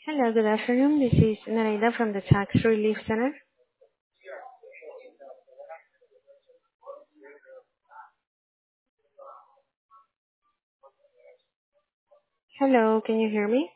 Hello, good afternoon. This is Nareda from the Tax Relief Center. Hello, can you hear me?